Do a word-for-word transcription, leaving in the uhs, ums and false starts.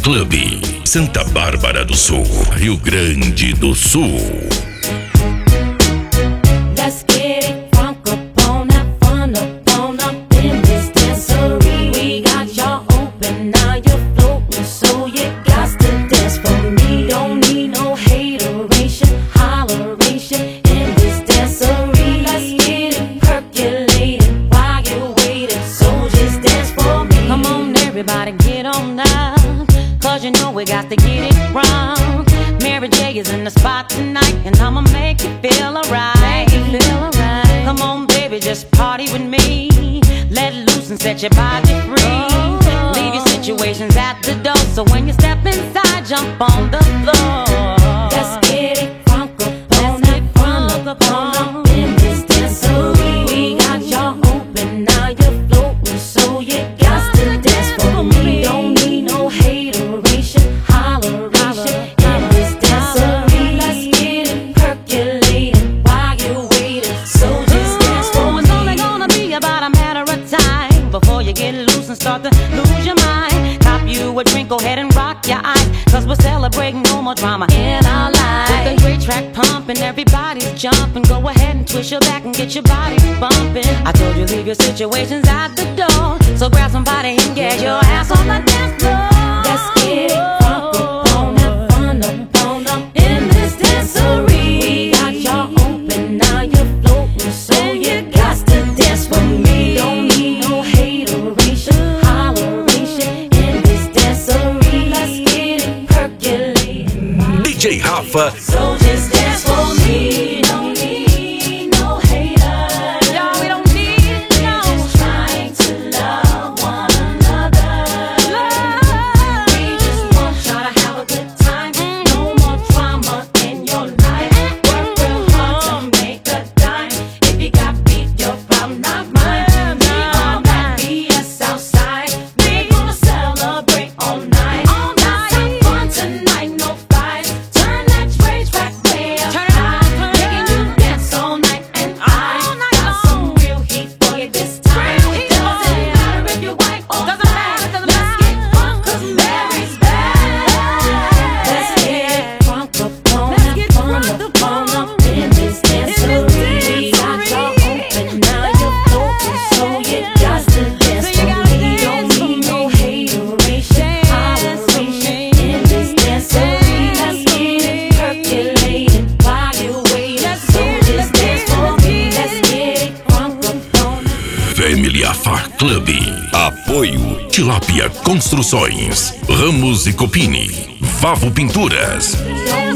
Club, Santa Bárbara do Sul, Rio Grande do Sul. Let's get it crunk up on that fun up on up in this dancery. We got y'all open, now you're floating, so you got to dance for me. Don't need no hateration, holleration in this dancery. Let's get it percolated while you're waiting, so just dance for me. Come on everybody, get on now, cause you know we got to get it wrong. Mary J is in the spot tonight, and I'ma make you feel alright. Feel alright. Come on, baby, just party with me. Let loose and set your body free. Oh. Leave your situations at the door, so when you step inside, jump on the floor. Let's get it crunk up on that front up on in this dancery. We got y'all open, now you're floating, so you got to dance for me. Don't need no hateration, holleration in this dancery. Let's get it percolated while you're waiting, so just dance for me. It's only gonna be about a matter of time before you get loose and start to lose your mind. Cop you a drink, go ahead and rock your eyes, cause we're celebrating no more drama in our lives. With a great track pumping, everybody's jumping. Go ahead and twist your back and get your body bumping. I told you leave your situations at the door, so grab somebody and get your ass on the dance floor. Let's get it crunk up on that fun up on up in this dancery. We got y'all open, now you're floating, so you got to dance for me. Don't need no hateration, holleration in this dancery. Let's get it percolated. D J Rafa. So just dance for me. Don't need no haters. Y'all, we don't need it, no. We're just trying to love one another. Love. We just want y'all to have a good time. No more drama in your life. Work real hard to make a dime. If you got beef, your problem, not mine. We on that B S outside. We gonna celebrate all night. Let's have fun tonight, no fights. Turn that rage back way up high. Making you dance all night, and I got some real heat for you this time. Doesn't matter if you're white or black. Let's get fun, cause Mary's back. Let's get crunk up on that fun up on up in this dancery. We got y'all open, now you're floating, so you got to dance for me. Don't need no hateration, holleration in this dancery. Let's get it percolated while you're waiting, so just dance for me. Let's get it crunk up on Family Afar Club. Apoio Tilápia Construções, Ramos e Copini, Vavo Pinturas. it.